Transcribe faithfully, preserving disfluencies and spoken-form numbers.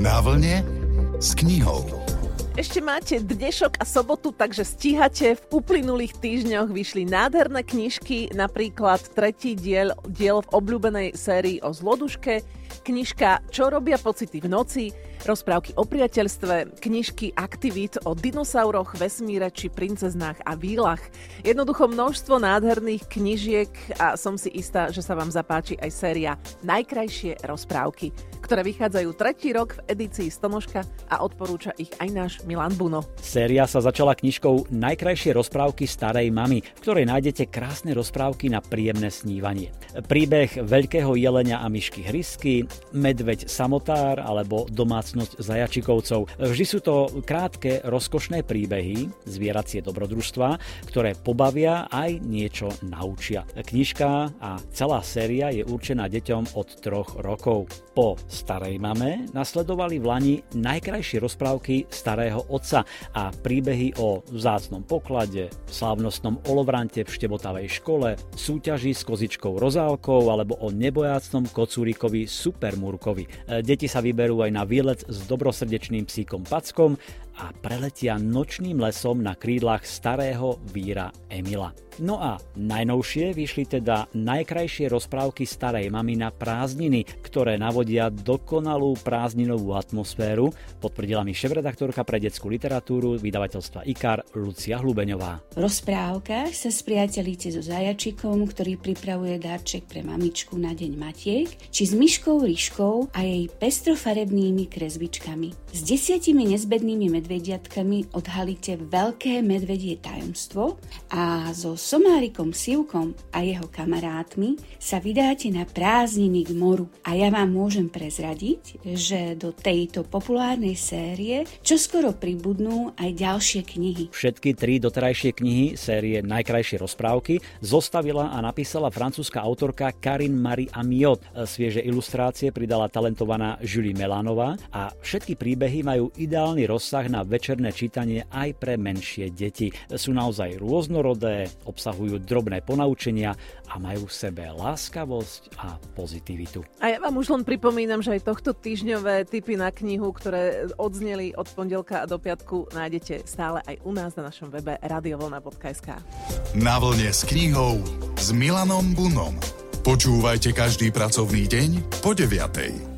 Na vlne s knihou. Ešte máte dnešok a sobotu, takže stíhate. V uplynulých týždňoch vyšli nádherné knižky, napríklad tretí diel, diel v obľúbenej sérii o zloduške, knižka Čo robia pocity v noci, rozprávky o priateľstve, knižky aktivít o dinosauroch, vesmíre či princeznách a vílach. Jednoducho množstvo nádherných knižiek a som si istá, že sa vám zapáči aj séria Najkrajšie rozprávky, ktoré vychádzajú tretí rok v edícii Stonožka a odporúča ich aj náš Milan Buno. Séria sa začala knižkou Najkrajšie rozprávky starej mamy, v ktorej nájdete krásne rozprávky na príjemné snívanie. Príbeh veľkého jelenia a myšky Hrysky, medveď samotár alebo domácnosť zajačikovcov. Vždy sú to krátke, rozkošné príbehy, zvieracie dobrodružstvá, ktoré pobavia aj niečo naučia. Knižka a celá séria je určená deťom od troch rokov. Po starej mame nasledovali v lani Najkrajšie rozprávky starého otca a príbehy o vzácnom poklade, slávnostnom olovrante v štebotavej škole, súťaži s kozičkou Rozálkou alebo o nebojácnom kocúrikovi Supermúrkovi. Deti sa vyberú aj na výlet s dobrosrdečným psíkom Packom a preletia nočným lesom na krídlach starého víra Emila. No a najnovšie vyšli teda Najkrajšie rozprávky starej mamy na prázdniny, ktoré navodia dokonalú prázdninovú atmosféru, potvrdila mi šéfredaktorka pre detskú literatúru vydavateľstva IKAR Lucia Hlubeňová. V rozprávkach sa spriatelíte so zajačikom, ktorý pripravuje darček pre mamičku na deň Matiek, či s myškou Ryškou a jej pestrofarebnými kresbičkami. S desiatimi nezbednými medvediatkami odhalíte veľké medvedie tajomstvo a so somárikom Sivkom a jeho kamarátmi sa vydáte na prázdniny k moru. A ja vám môžem prezradiť, že do tejto populárnej série čoskoro pribudnú aj ďalšie knihy. Všetky tri doterajšie knihy série Najkrajšie rozprávky zostavila a napísala francúzska autorka Karine Marie Amiot. Svieže ilustrácie pridala talentovaná Julie Melanová a všetky príbehy majú ideálny rozsah na večerné čítanie aj pre menšie deti. Sú naozaj rôznorodé, obsahujú drobné ponaučenia a majú v sebe láskavosť a pozitivitu. A ja vám už len pripomínam, že aj tohto týždňové tipy na knihu, ktoré odzneli od pondelka do piatku, nájdete stále aj u nás na našom webe radiovlna bodka es ká. Na vlne s knihou s Milanom Bunom. Počúvajte každý pracovný deň po deviatej.